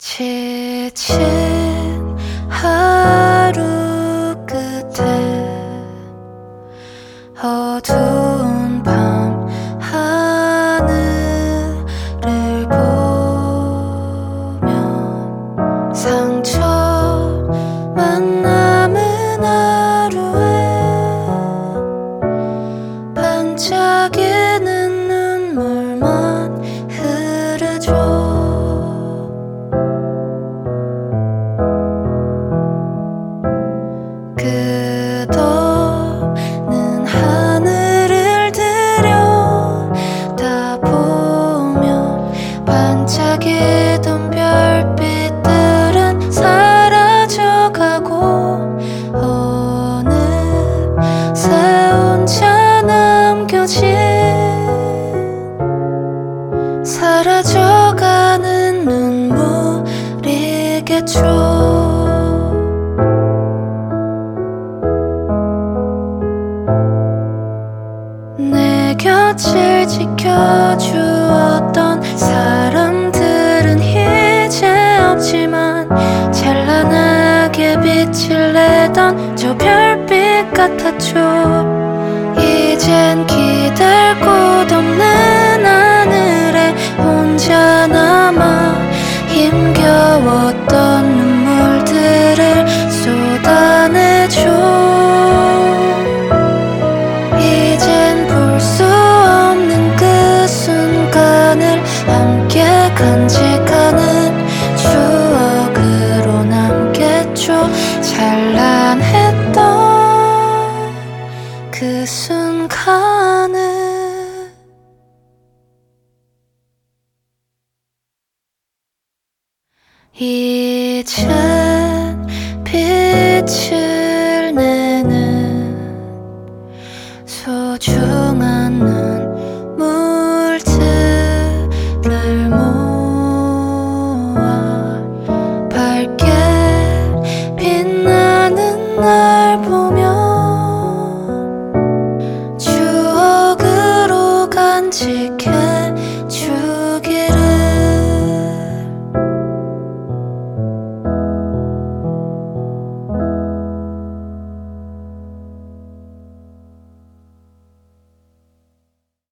지친 하루 끝에 어두운 밤 하늘을 보면 상처만 남은 하루에 반짝이는 눈물만 흐르죠. 끝없는 하늘을 들여다보면 반짝이던 별빛들은 사라져가고 어느새 혼자 남겨진 사라져가는 눈물이겠죠. 내 곁을 지켜주었던 사람들은 이제 없지만 찬란하게 빛을 내던 저 별빛 같았죠. 이젠 기댈 곳 없는 하늘에 혼자 남아 힘겨웠던 눈물들을 쏟아내죠. 함께 간직하는 추억으로 남겠죠. 찬란했던 그 순간을 이제